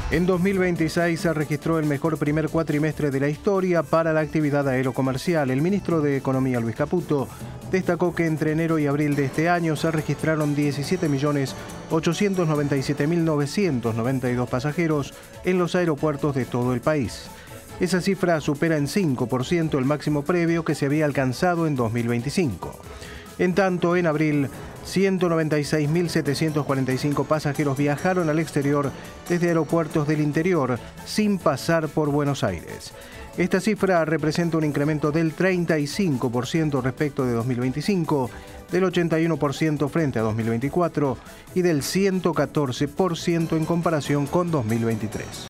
En 2026 se registró el mejor primer cuatrimestre de la historia para la actividad aerocomercial. El ministro de Economía, Luis Caputo, destacó que entre enero y abril de este año se registraron 17.897.992 pasajeros en los aeropuertos de todo el país. Esa cifra supera en 5% el máximo previo que se había alcanzado en 2025. En tanto, en abril, 196.745 pasajeros viajaron al exterior desde aeropuertos del interior sin pasar por Buenos Aires. Esta cifra representa un incremento del 35% respecto de 2025, del 81% frente a 2024 y del 114% en comparación con 2023.